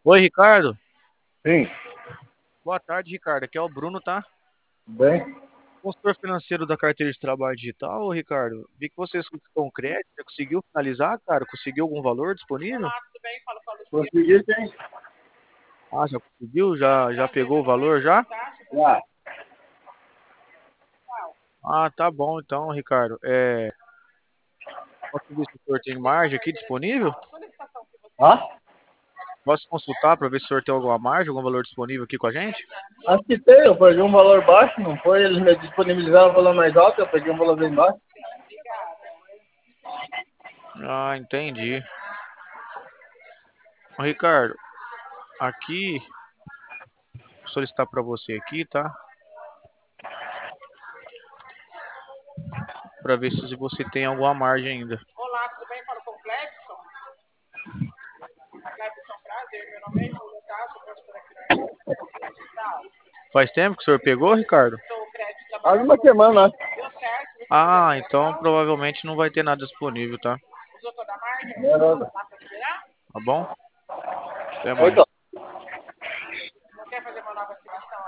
Oi, Ricardo. Sim, Boa tarde, Ricardo. Aqui é o Bruno, tá? bem. Consultor financeiro da carteira de trabalho digital, ô, Ricardo. Vi que você solicitou um crédito. Você conseguiu finalizar, cara? Conseguiu algum valor disponível? Consegui, sim. Ah, já conseguiu? Já pegou o valor já? Já. Ah, tá bom então, Ricardo. Posso ver se o senhor tem margem aqui disponível? Hã? Posso consultar para ver se o senhor tem alguma margem, algum valor disponível aqui com a gente? Acho que tem, eu peguei um valor baixo, não foi? Eles me disponibilizaram um valor mais alto, eu peguei um valor bem baixo. Ah, entendi. Ô, Ricardo, aqui, vou solicitar para você aqui, tá? Para ver se você tem alguma margem ainda. Faz tempo que o senhor pegou, Ricardo? Faz uma semana, acho. Ah, então provavelmente não vai ter nada disponível, tá? Beleza. Tá bom? Até Então, mais.